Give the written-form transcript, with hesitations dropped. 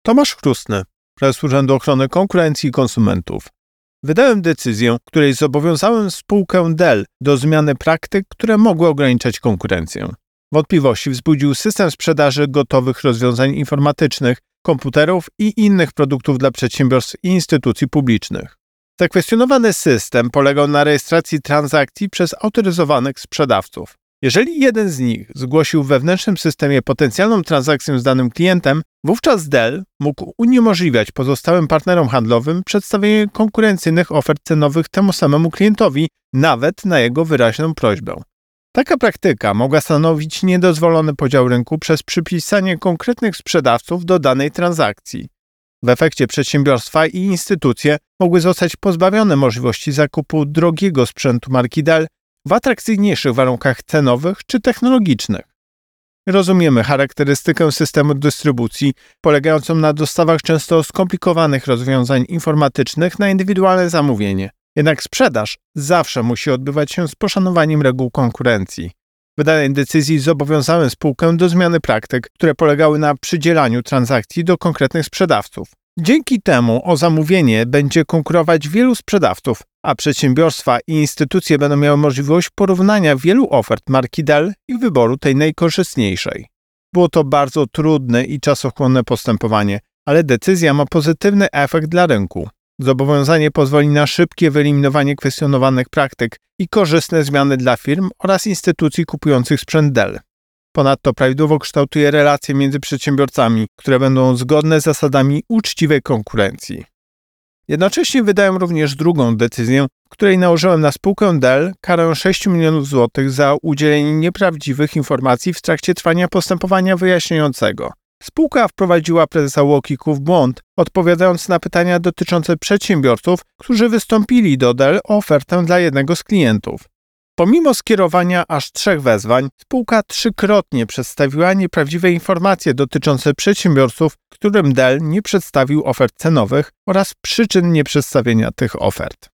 Tomasz Chrustny, prezes Urzędu Ochrony Konkurencji i Konsumentów. Wydałem decyzję, której zobowiązałem spółkę Dell do zmiany praktyk, które mogły ograniczać konkurencję. Wątpliwości wzbudził system sprzedaży gotowych rozwiązań informatycznych, komputerów i innych produktów dla przedsiębiorstw i instytucji publicznych. Zakwestionowany system polegał na rejestracji transakcji przez autoryzowanych sprzedawców. Jeżeli jeden z nich zgłosił w wewnętrznym systemie potencjalną transakcję z danym klientem, wówczas Dell mógł uniemożliwiać pozostałym partnerom handlowym przedstawienie konkurencyjnych ofert cenowych temu samemu klientowi, nawet na jego wyraźną prośbę. Taka praktyka mogła stanowić niedozwolony podział rynku przez przypisanie konkretnych sprzedawców do danej transakcji. W efekcie przedsiębiorstwa i instytucje mogły zostać pozbawione możliwości zakupu drogiego sprzętu marki Dell w atrakcyjniejszych warunkach cenowych czy technologicznych. Rozumiemy charakterystykę systemu dystrybucji polegającą na dostawach często skomplikowanych rozwiązań informatycznych na indywidualne zamówienie. Jednak sprzedaż zawsze musi odbywać się z poszanowaniem reguł konkurencji. W wydanej decyzji zobowiązałem spółkę do zmiany praktyk, które polegały na przydzielaniu transakcji do konkretnych sprzedawców. Dzięki temu o zamówienie będzie konkurować wielu sprzedawców, a przedsiębiorstwa i instytucje będą miały możliwość porównania wielu ofert marki Dell i wyboru tej najkorzystniejszej. Było to bardzo trudne i czasochłonne postępowanie, ale decyzja ma pozytywny efekt dla rynku. Zobowiązanie pozwoli na szybkie wyeliminowanie kwestionowanych praktyk i korzystne zmiany dla firm oraz instytucji kupujących sprzęt Dell. Ponadto prawidłowo kształtuje relacje między przedsiębiorcami, które będą zgodne z zasadami uczciwej konkurencji. Jednocześnie wydałem również drugą decyzję, w której nałożyłem na spółkę Dell karę 6 milionów złotych za udzielenie nieprawdziwych informacji w trakcie trwania postępowania wyjaśniającego. Spółka wprowadziła prezesa UOKiK-u w błąd, odpowiadając na pytania dotyczące przedsiębiorców, którzy wystąpili do Dell o ofertę dla jednego z klientów. Pomimo skierowania aż 3 wezwań, spółka 3-krotnie przedstawiła nieprawdziwe informacje dotyczące przedsiębiorców, którym Dell nie przedstawił ofert cenowych oraz przyczyn nieprzedstawienia tych ofert.